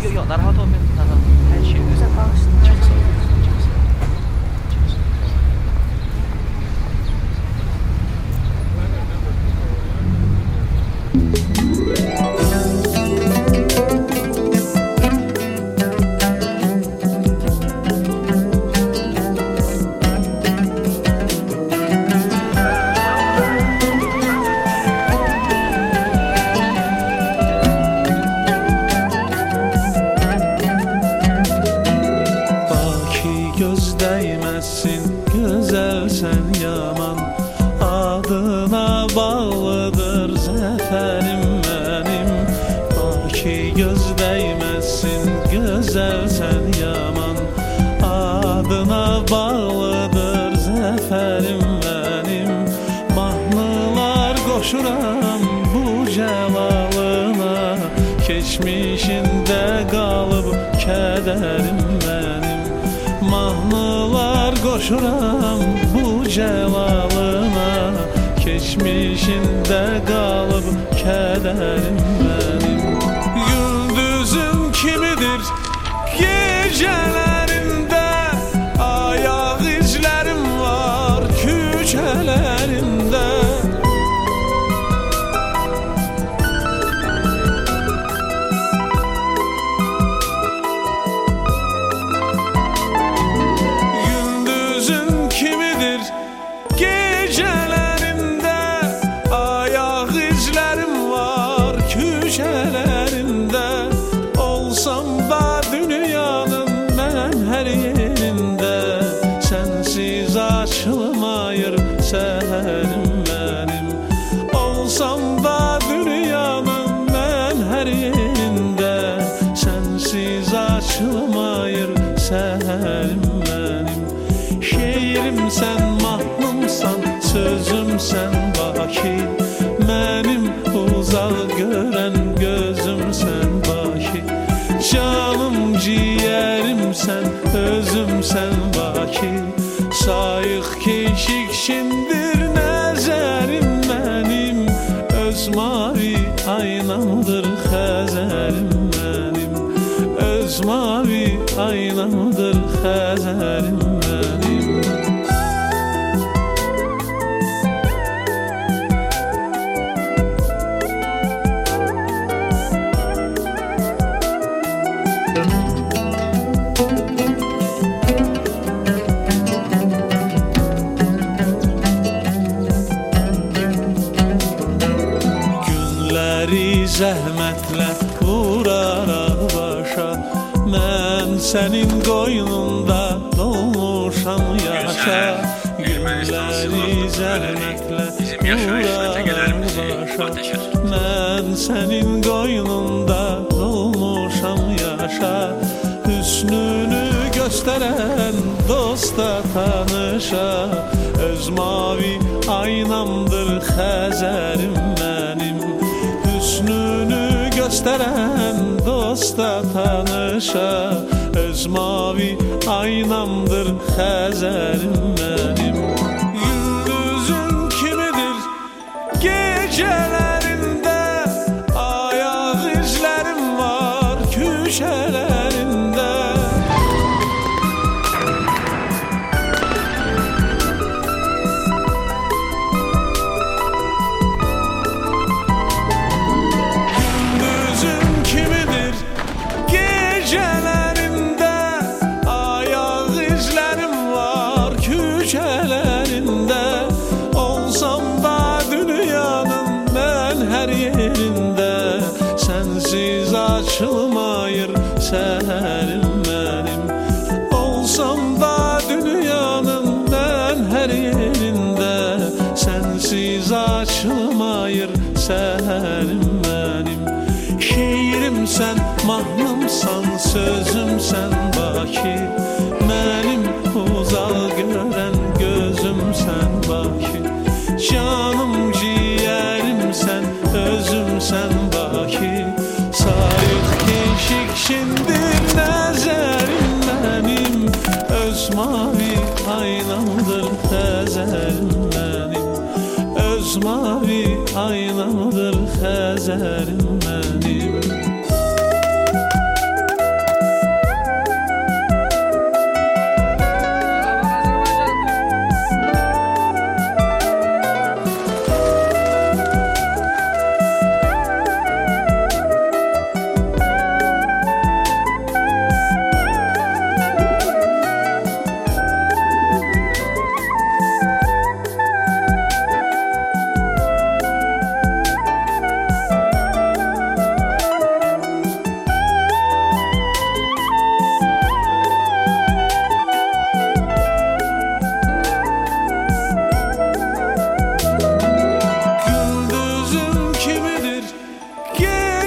Yok, narahat olmayın. Her şey Bize bağışlayın. çok sağ olun. Göz değmezsin, güzelsen yaman, adına bağlıdır zaferim benim. Baki göz değmezsin, güzelsen yaman, adına bağlıdır zaferim benim. Mahnılar koşuram bu celalına, geçmişinde kalıp kederim benim. Mahnılar koşuram bu celalına, geçmişinde kalıp kederim benim. Gündüzüm kimidir gecelerinde, ayak izlerim var küçelerinde. Gecelerinde ayak izlerim var köşelerinde. Olsam da dünyanın ben her yerinde, sensiz açılmayır seherim benim. Olsam da dünyanın ben her yerinde, sensiz açılmayır seherim benim. Şeirim sen, mahnımsan, sözüm sen Baki, benim uzak gören gözüm sen Baki. Canım ciğerim sen, özüm sen Baki. Sayık keşikşindir nezerim benim, öz mavi aynamdır Xəzərim benim. Öz mavi aynamdır Xəzərim benim. Günleri zəhmətlə vuraraq başa, mən sənin qoynunda dolmuşam yaşa. Günləri zəhmətlə vuraraq başa, mən sənin qoynunda dolmuşam yaşa. Hüsnünü gösteren dosta tanışa, öz mavi aynamdır Xəzərim benim. Hüsnünü gösteren dosta tanışa, öz mavi aynamdır Xəzərim benim. Gündüzün kimidir gecelerinde, ayak izlerim var köşelerinde. Gecelerinde ayak izlerim var köşelerinde. Olsam da dünyanın ben her yerinde, sensiz açılmayır seherim benim. Olsam da dünyanın ben her yerinde, sensiz açılmayır seherim benim. Şeirim sen, mahnımsan, sözüm sen Baki, benim uzak gören gözüm sen Baki. Canım ciğerim sen, özüm sen Baki. Sayık keşikşindir nezerim benim, öz mavi aynamdır Xəzərim benim. Öz mavi aynamdır Xəzərim benim.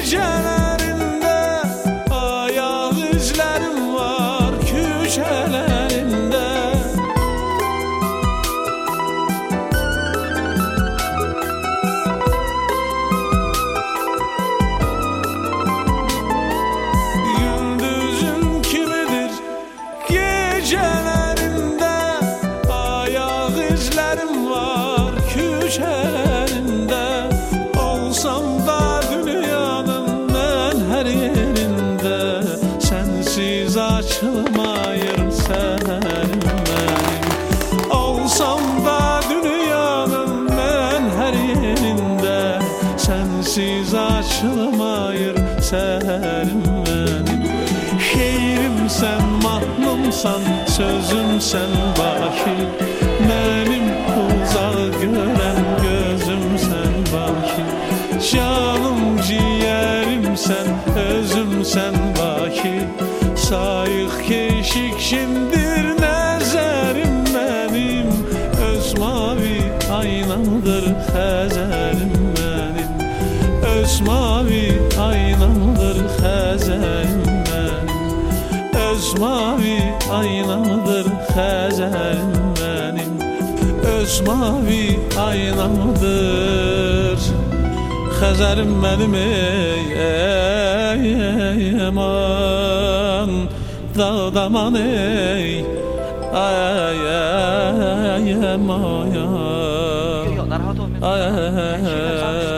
gecelerinde ayak izlerim var küçelerinde. Gündüzün kimidir gecelerinde ayak izlerim var küçelerinde. Olsam da dünyanın ben her yerinde, sensiz açılmayır seherim benim. Olsam da dünyanın ben her yerinde, sensiz açılmayır seherim benim. Şeirim sen, mahnımsan, sözüm sen baki, benim uzak gören gözüm sen baki. Canım ciğerim sen, özüm sen baki. Sayık keşikşindir nəzərim benim, öz mavi aynamdır xəzərim benim. Öz mavi aynamdır xəzərim benim. Öz mavi aynamdır xəzərim benim. Öz mavi aynamdır xəzərim benim. Ey aman dağdaman ey, ay aman. Yok, narahat olmayın.